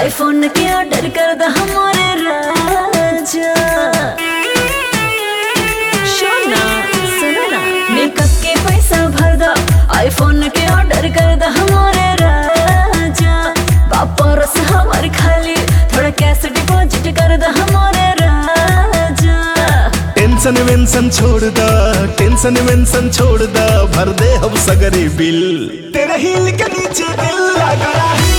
IPhone के order कर द हमारे राजा। सुनो ना मेकअप के पैसा भर दो, आईफोन के ऑर्डर कर द हमारे राजा। वापस हमारे खाली थोड़ा कैश डिपॉजिट कर द हमारे राजा। टेंशन वेंशन छोड़ दा, टेंशन वेंशन छोड़ दा, भर दे हम सगरी बिल। तेरे हिल के नीचे दिल लगा